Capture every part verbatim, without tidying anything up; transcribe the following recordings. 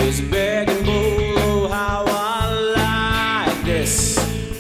this begging bowl. Oh, how I like this.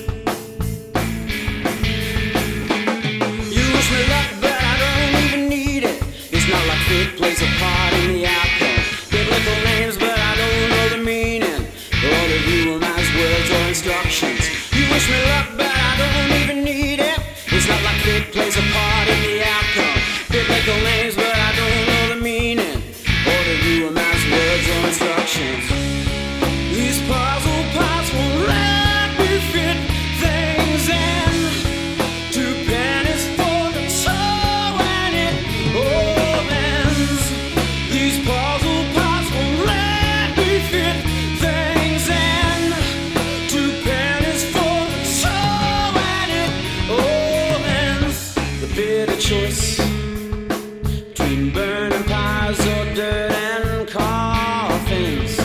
You wish me luck, but I don't even need it. It's not like fate plays a part in the outcome. Biblical names, but I don't know the meaning. All of you are nice words or instructions. You wish me luck, but I don't even need it. It's not like fate plays a part in the outcome. Biblical names, but I don't know the meaning. All of you are nice words or instructions. These puzzle parts won't let me fit things in. Two pennies for the toe and it all ends. These puzzle parts won't let me fit things in. Two pennies for the toe and it all ends. The bitter choice between burning pies or dirt and coffins.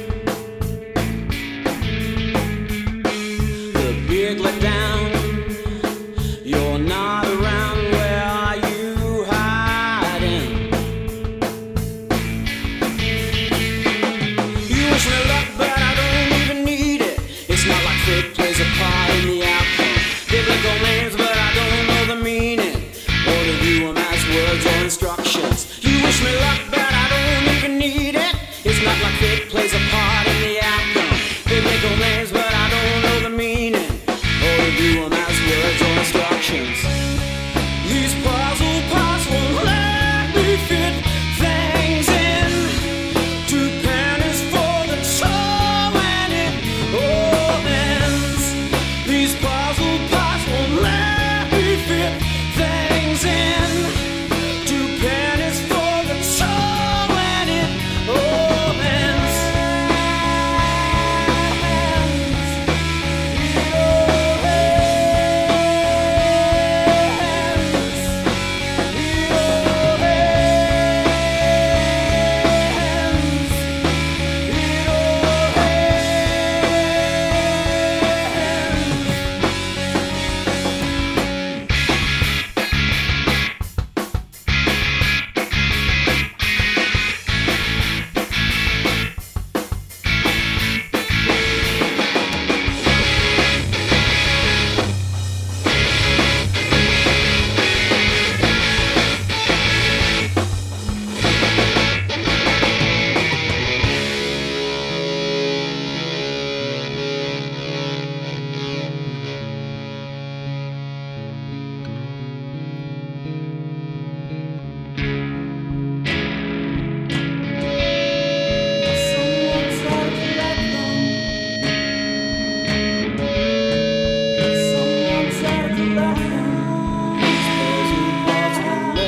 The big letdown, you're not around. Where are you hiding? You wish me luck, but I don't even need it. It's not like fate plays a part in the outcome. Biblical names, but I don't know the meaning. All of you are nice words or instructions. You wish me luck, but I don't even need it. It's not like fate plays a part in the outcome. Biblical names, but I don't know the meaning. All of you are nice words or instructions. These puzzle parts won't let me fit things in. Two pennies for the toe and it all ends. These puzzle parts won't let me fit things in. Two pennies for the toe and it all ends.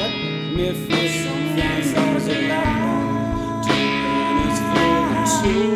If there's something that I want, two pennies for the two.